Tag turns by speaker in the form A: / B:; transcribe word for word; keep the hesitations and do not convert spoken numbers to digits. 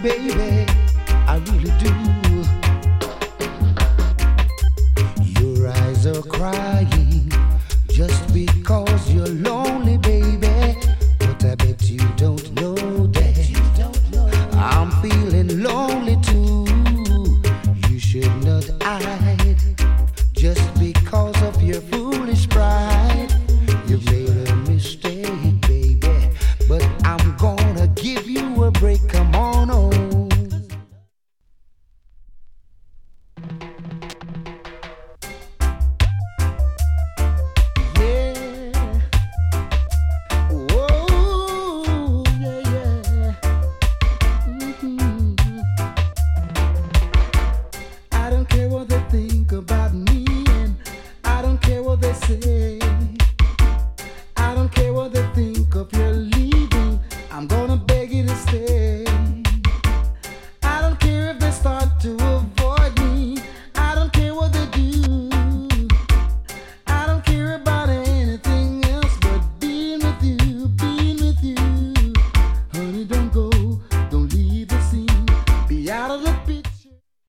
A: baby, I really do. Your eyes are crying just because you're lonely, baby. But I bet you don't know that I'm feeling lonely too. You should not hide just because of your foolish pride. You've made a mistake, baby, but I'm gonna give you a break. Come on home. Yeah. Whoa, yeah, yeah. Mm-hmm. I don't care what they think about me, and I don't care what they say.